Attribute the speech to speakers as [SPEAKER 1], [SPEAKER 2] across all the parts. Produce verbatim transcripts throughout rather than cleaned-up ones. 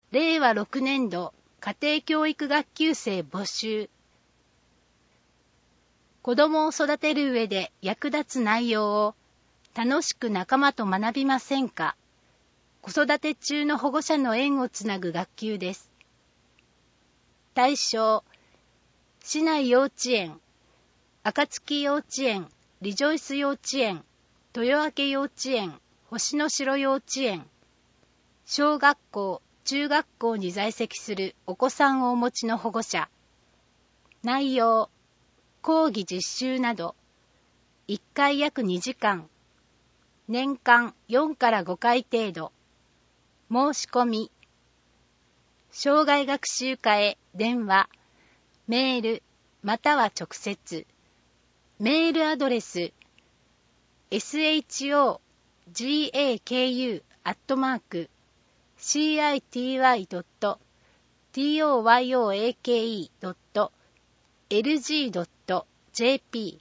[SPEAKER 1] れいわろくねんど家庭教育学級生募集。子供を育てる上で役立つ内容を楽しく仲間と学びませんか？子育て中の保護者の縁をつなぐ学級です。対象、市内幼稚園、暁幼稚園、リジョイス幼稚園、豊明幼稚園、星の城幼稚園、小学校、中学校に在籍するお子さんをお持ちの保護者。内容、講義実習など、いっかい約にじかん、年間よんからごかい程度。申し込み、障害学習課へ電話、メール、または直接。メールアドレス、エスエイチオージーエーケーユー アットマーク、シーアイティーワイドットトヨーエーケーイードットエルジードットジェーピ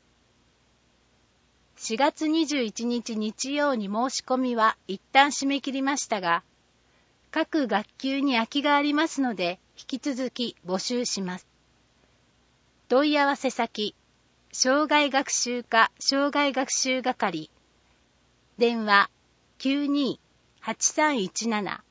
[SPEAKER 1] ー。しがつにじゅういちにち日曜に申し込みは一旦締め切りましたが、各学級に空きがありますので、引き続き募集します。問い合わせ先、障害学習課障害学習係。電話きゅうにーはちさんいちなな